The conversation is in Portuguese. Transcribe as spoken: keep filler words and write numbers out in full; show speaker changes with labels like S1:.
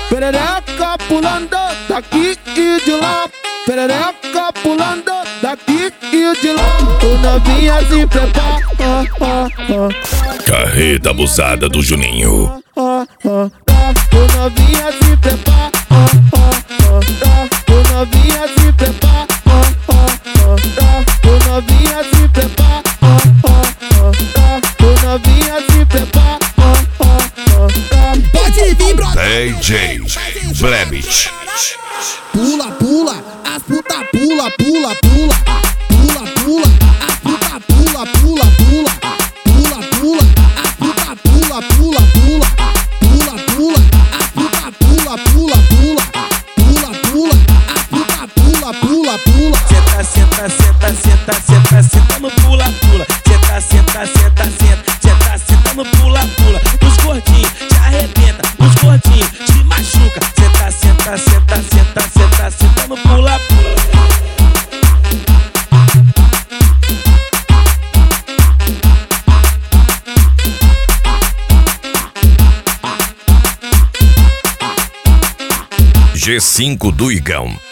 S1: perereca pulando daqui e de lá, perereca pulando daqui e de lá. O novinha se prepara.
S2: Carreta abusada do Juninho.
S1: O novinha se prepara. O novinha se prepara. O novinha se prepara. O novinha se prepara.
S3: Pode vir, bro.
S2: D J Blebit.
S3: Pula, pula, as puta pula, pula, pula. Pula, pula, as puta pula, pula, pula. Pula, pula, as puta pula, pula, pula. Pula, pula, as puta pula, pula, pula. Pula, pula, as puta pula, pula, pula.
S4: Senta, senta, senta, senta, senta, senta no pula, pula. Senta, senta, senta, senta, senta, senta no pula, pula. Os gordinhos te arrebenta, os gordinhos te machuca. Senta, senta, senta, senta, senta, senta no pula, pula.
S2: G cinco do Igão.